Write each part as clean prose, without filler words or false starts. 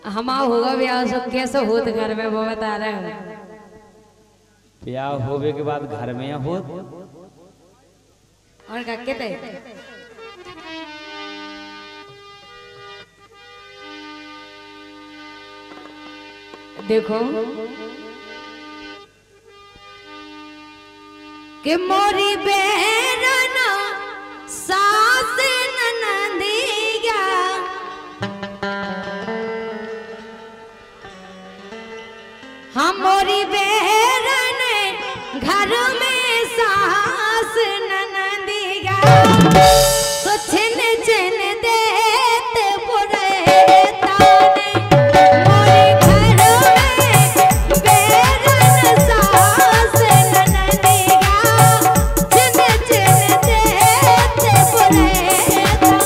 हमा होगा ब्याह सब कैसे होत घर में वो बता रहे हैं। ब्याह होवे के बाद घर में हो और का कहते देखो कि मोरी बेरना सास ननदिया हमारी बहन घर में सास ननदिया तो छिन छिन देते बुरे ताने मोरे घर में बहन सास ननदिया छिन छिन देते बुरे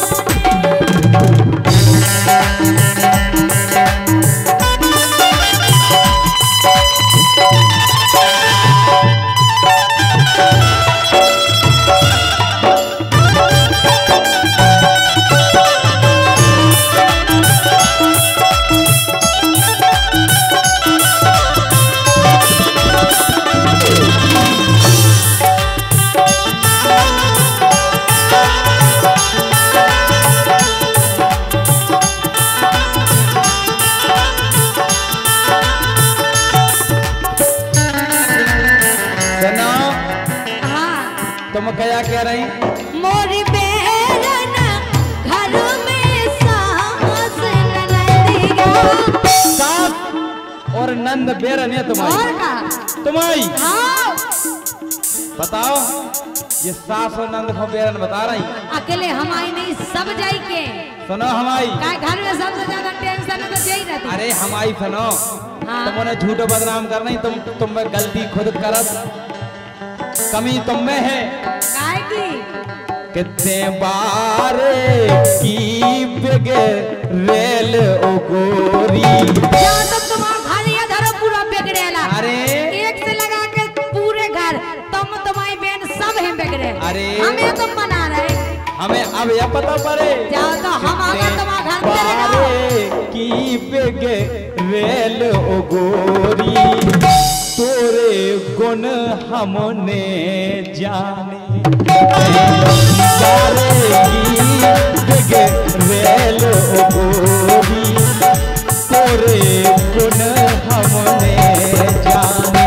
तुम क्या कह रही? मोरी बहन घर में सास ननदिया सास और नंद बेरन है तुम्हारी। और का तुम्हारी हाँ बताओ ये सास और नंद को बेरन बता रही। अकेले हमारी नहीं सब जाई के सुनो हमारी काय घर में सबसे ज्यादा टेंशन है तो यही रहती। अरे हमारी सुनो हाँ। तुमने झूठो बदनाम कर नहीं तुम में गलती खुद करत कमी तुम में है। काय की कितने बार की रेल ओ गोरी या तो तुम्हारा घर या धरो पूरा बिगड़ेला। अरे एक से लगा के पूरे घर तुम तुम्हारी बहन सब है बिगड़े। अरे हमें तुम बना रहे हमें अब यह पता पड़े जाओ तो हम अगर तुम्हारा घर चलेगा की रेल ओ गोरी तोरे गुण हमने जाने रेल ओ गोरी तोरे गुण हमने जाने।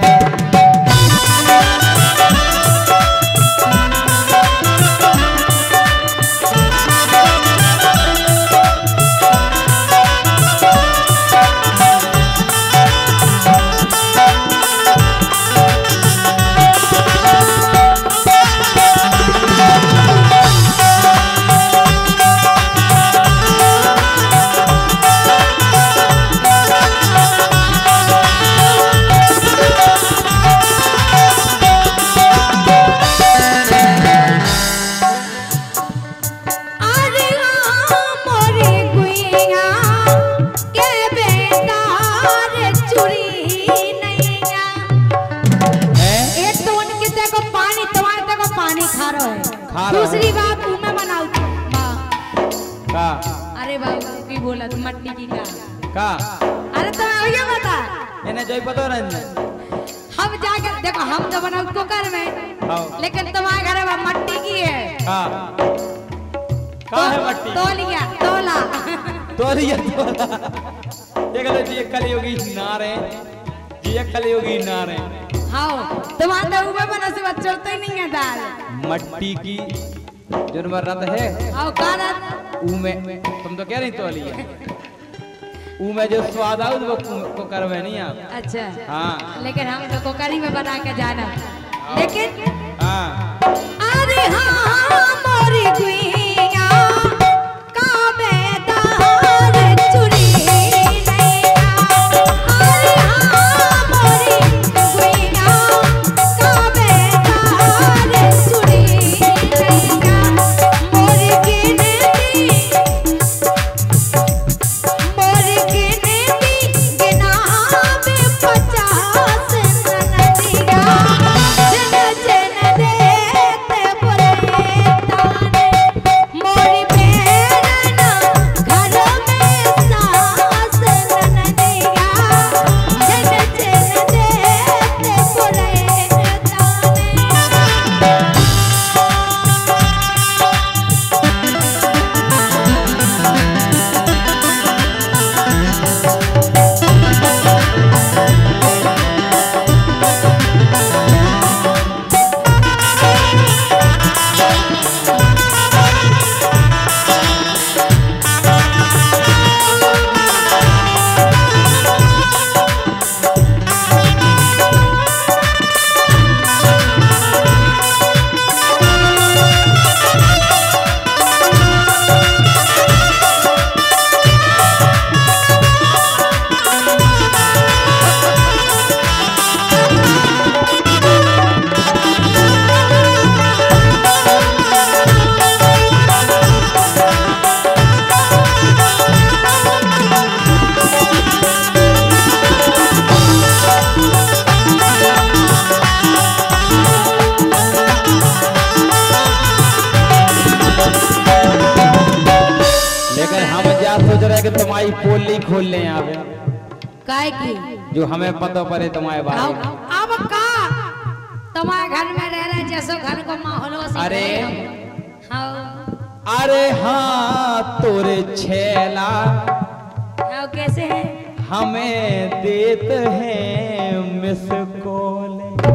दूसरी बात मैं बनाऊ का अरे बाबू की बोला तू मट्टी की का अरे तो ये बता इन्हें जो पता नहीं हम जाकर देखो हम तो बनाऊ कुकर में लेकिन तुम्हारे घर में मट्टी की है। का है मट्टी तौलिया तौला तौलिया ये गलत ये कलयुगी नारे ये कलयुगी नारे। हाँ तुम्हारे तो ऊपर बना से बच्चों तो ही नहीं है दाल मट्टी की जो रत है आओ कारत में तुम तो कह रही तो लिया में जो स्वाद आउ वो कुकर में नहीं आ। अच्छा हाँ लेकिन हम तो कुकर ही में बना के जाना लेकिन हाँ अरे हाँ मोरी गुइया का बेदार चुरी नैया अरे हाँ मोरी गुइया का बेदार चुरी नैया मोरी गिनती गिना बे 50 ननदिया जन जन देते बुरे ताने पोली खोल ले आवे काय की जो हमें पता पड़े तुम्हारे बारे में। अब का तुम्हारे घर में रह रहे जैसो घर को माहौल अरे हाँ अरे हाँ तोरे छेला हाँ कैसे है हमें देते हैं मिस कॉल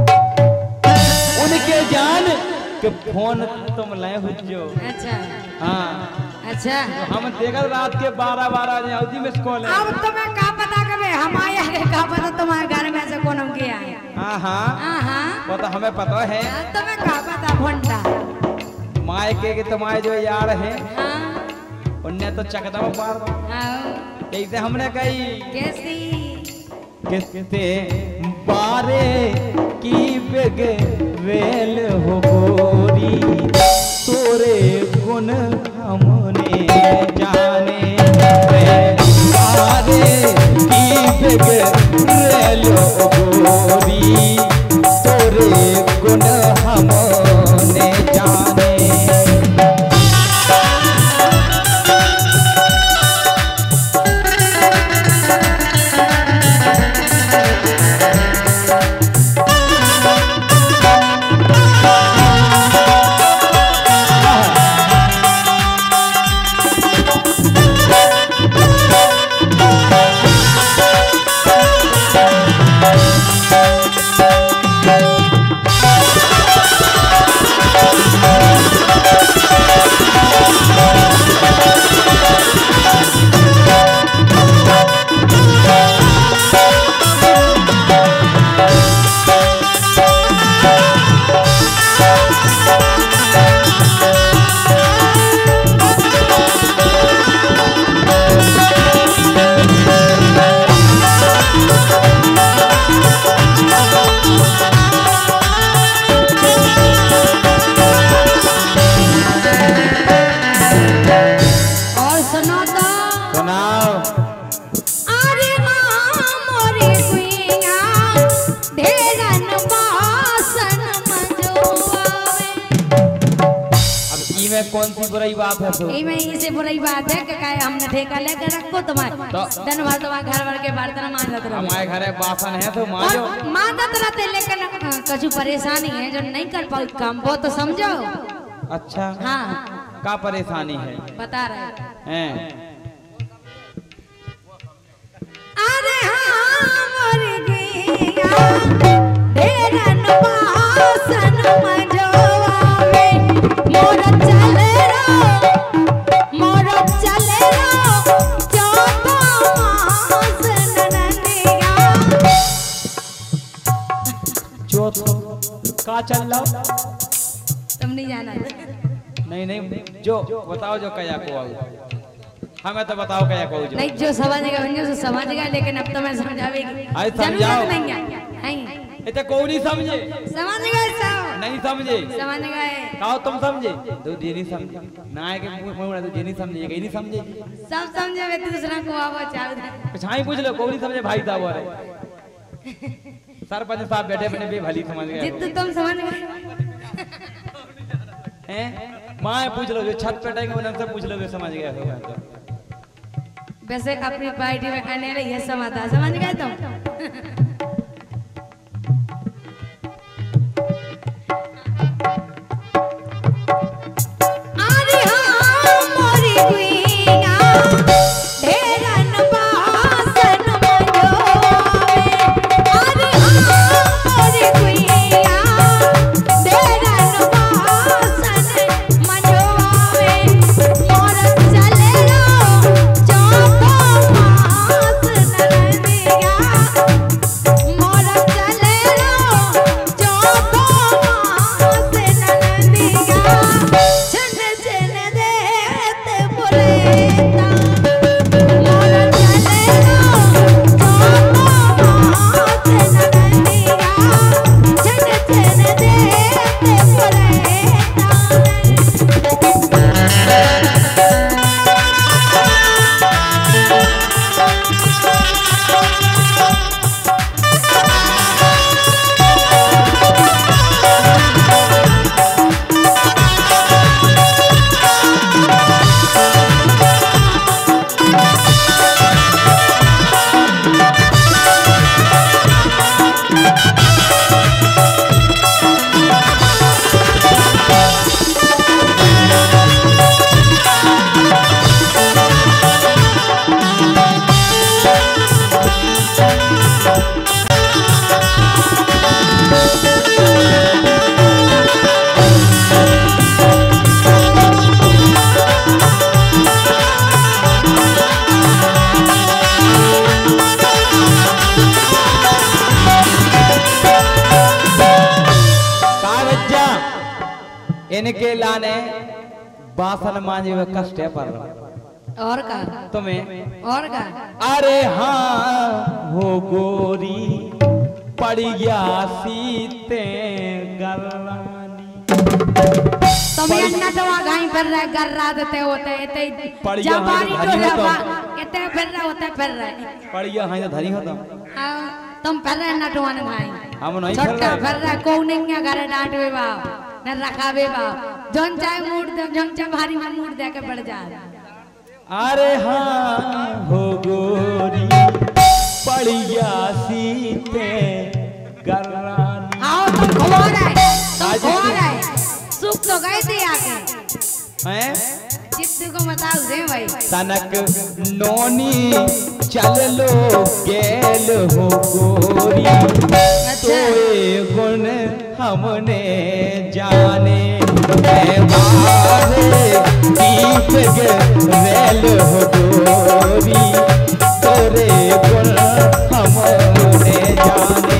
उनके जान के फोन तुम लाए हो जो। अच्छा हाँ अच्छा हम देखल रात के 12 बजे मिस कॉल है। अब तुम्हें का पता कबे हमारे आगे का पता तुम्हारे घर में से कौन गया है। हाँ हाँ वो तो हमें पता है। तुम्हें का पता घंटा माए के तुम्हारे जो यार हैं हाँ उन्हें तो चकदम पार कैसे हमने कही कैसी किसते बारे की बेग वेल हो गोरी तोरे गुण हमने जाने बारे की बेग वेल हो गोरी तोरे गुण हमने जाने। कौन सी बुराई बात है तो में इसे बुराई बात है कि काय हमने ठेका लेकर रखो तुम्हारे दिन भर तुम्हारे घर भर के बर्तन मांजत रहो। हमारे घर बासन है तो मांजो मांजत रहते लेकिन कुछ परेशानी है जो नहीं कर पाओ काम वो तो समझो। अच्छा हाँ क्या परेशानी है बता रहे हैं। अरे हाँ मर गया ढेरन बासन मजोआवे मोर चले का चल रहा तुम नहीं जाना नहीं जो बताओ जो कया को हमें तो बताओ कया को जो नहीं जो समझेगा जो समझेगा लेकिन अब तो मैं समझावेगी आई समझाओ नहीं इते को नहीं समझे समझ गए सब नहीं समझे समझ गए कहो तुम समझे तो ये नहीं समझे ना है कि मुंह तो ये नहीं समझे कहीं नहीं समझे सब समझे वे दूसरा को आवा चाल पछाई पूछ लो को नहीं समझे भाई साहब रे सरपंच साहब बैठे बने भी भली समझ गए जित तुम समझ गए हैं मां पूछ लो जो छत पे टाइम उनसे से पूछ लो जो समझ गए होगा तो वैसे अपनी पार्टी में आने रही है समाता समझ गए तुम इनके लाने बासन मांझे में कष्ट है पर और का तुम्हें और का अरे हाँ हो गोरी पड़ गया सीते गलानी तुम्हें नटवा गाई फिर रहे गर्रा देते होते इते पड़ गया जबारी हाँ, तो धनी होता। इते फिर रहे होते फिर रहे पड़ गया हाँ तो धनी होता तुम फिर रहे नटवा न भाई हम नहीं छोटका फिर फिर रहे को नहीं घरे डांटवे बाप न रखावे बाप जोन चाहे मूड दे जोन चाहे भारी में मूड दे के बढ़ जा अरे हाँ हो गोरी पड़ गया सीते गलानी आओ तुम खवा रहे सुख तो गए थे आके हैं चित्त को बताओ रे भाई तनक नोनी चल लो गेल हो गोरी तोए गुण हमने जाने मारे दीप रेल हो गोरी तोरे गुण हमने जाने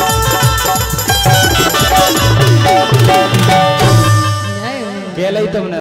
तुमने